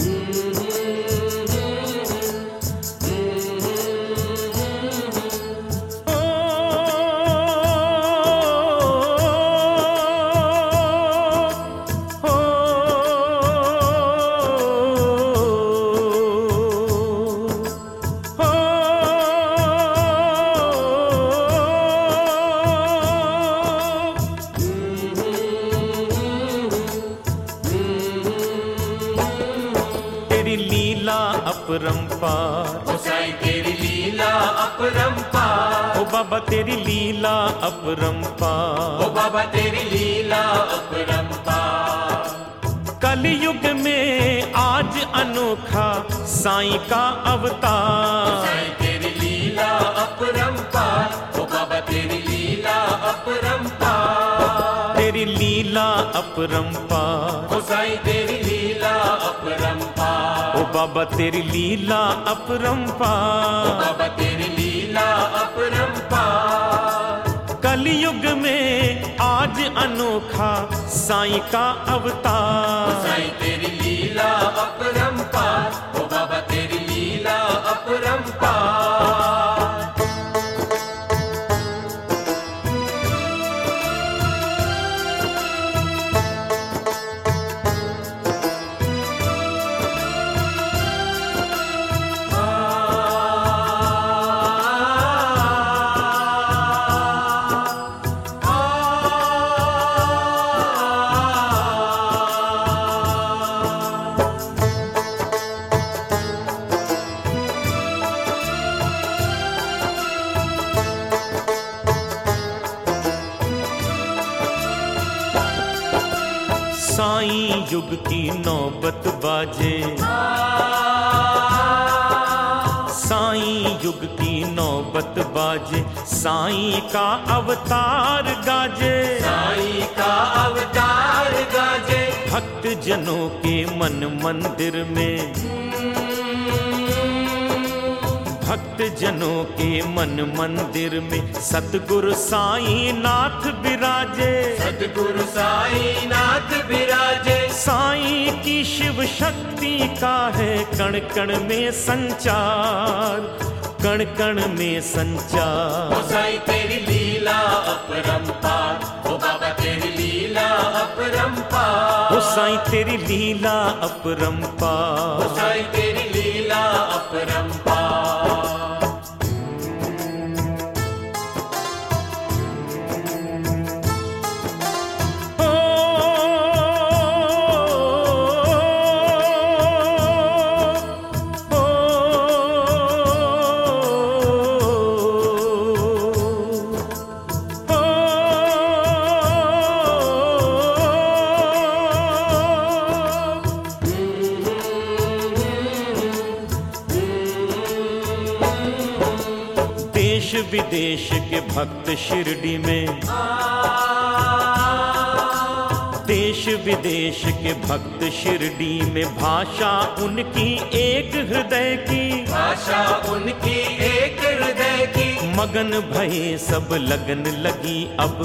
अपरंपार, ओ साईं तेरी लीला अपरंपार, ओ बाबा तेरी लीला अपरंपार, ओ बाबा तेरी लीला अपरंपार। कलयुग में आज अनोखा साईं का अवतार, साईं तेरी लीला अपरंपार, ओ बाबा तेरी लीला अपरंपार, तेरी लीला अपरंपार, ओ साईं तेरी लीला अपरंपार, ओ बाबा तेरी लीला अपरंपार, बाबा तेरी लीला अपरंपार। कलयुग में आज अनोखा साईं का अवतार, साईं तेरी लीला अपरंपार, ओ बाबा तेरी लीला अपरंपार। साईं युग की नौबत बाजे, साईं युग की नौबत बाजे, साईं का अवतार गाजे, साईं का अवतार गाजे, भक्त जनों के मन मंदिर में, भक्त जनों के मन मंदिर में सतगुरु साईं नाथ विराजे, सतगुरु साईं नाथ विराजे। साईं की शिव शक्ति का है कण कण में संचार, कण कण में संचार। ओ साईं तेरी लीला अपरंपार, ओ बाबा तेरी लीला अपरंपार, ओ साईं तेरी लीला अपरंपार, ओ साईं तेरी लीला अपरंपार। देश विदेश के भक्त शिरडी में, देश विदेश के भक्त शिरडी में, भाषा उनकी एक हृदय की, भाषा उनकी एक हृदय की, मगन भये सब लगन लगी अब,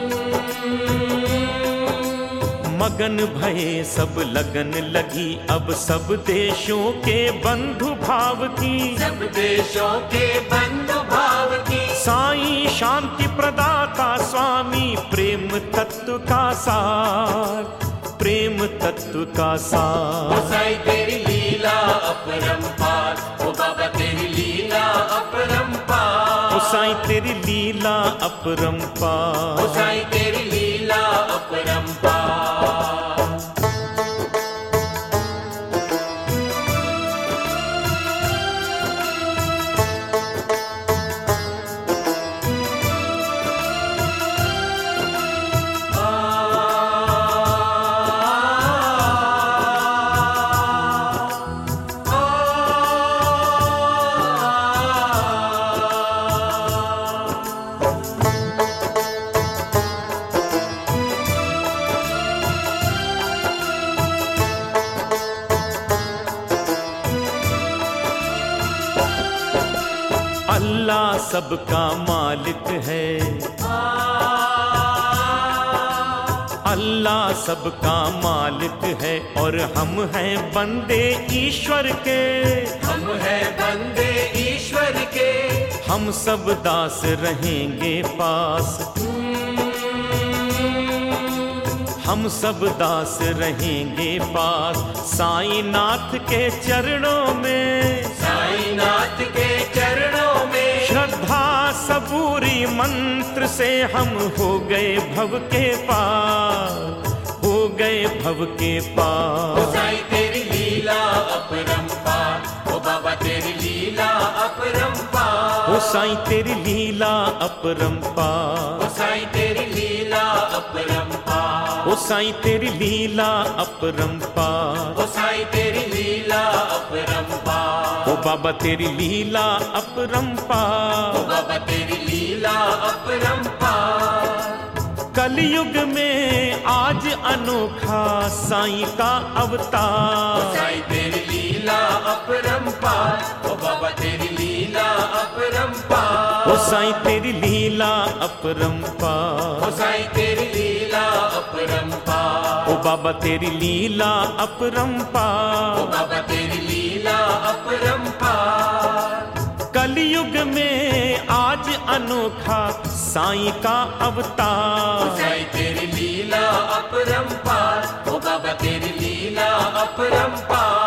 मगन भये सब लगन लगी अब, सब देशों के बंधु भाव की, सब देशों के बंधु भाव की। साईं शांति प्रदाता स्वामी प्रेम तत्व का सार, प्रेम तत्व का ओ सार। साईं तेरी लीला अपरंपार, ओ बाबा तेरी लीला अपरंपार, ओ साईं तेरी लीला अपरंपार, ओ साईं तेरी लीला अपरंपार। अल्लाह सबका मालिक है, अल्लाह सबका मालिक है और हम हैं बंदे ईश्वर के। हम हैं बंदे ईश्वर के। हम सब दास रहेंगे पास। हम सब दास रहेंगे पास साईनाथ के चरणों में। साईनाथ के चरणों में श्रद्धा सबूरी मंत्र से हम हो गए भव के पार, हो गए भव के पार। ओ साईं तेरी लीला अपरंपार, ओ बाबा तेरी लीला अपरंपार। ओ साईं तेरी लीला अपरंपार। ओ साईं तेरी लीला अपरंपार। ओ साईं तेरी लीला अपरंपार। ओ साईं तेरी लीला अपरंपार। ओ बाबा तेरी लीला अपरंपार। ओ बाबा तेरी लीला अपरंपार। कलयुग में आज अनोखा साईं का अवतार। साईं तेरी लीला अपरंपार, ओ बाबा तेरी लीला अपरंपार। ओ साईं तेरी लीला अपरंपार। ओ साईं तेरी लीला अपरंपार। ओ बाबा तेरी लीला अपरंपार। ओ बाबा तेरी लीला अपरंपार। कलयुग में आज अनोखा साईं का अवतार। साईं तेरी लीला अपरंपार, ओ बाबा तेरी लीला अपरंपार।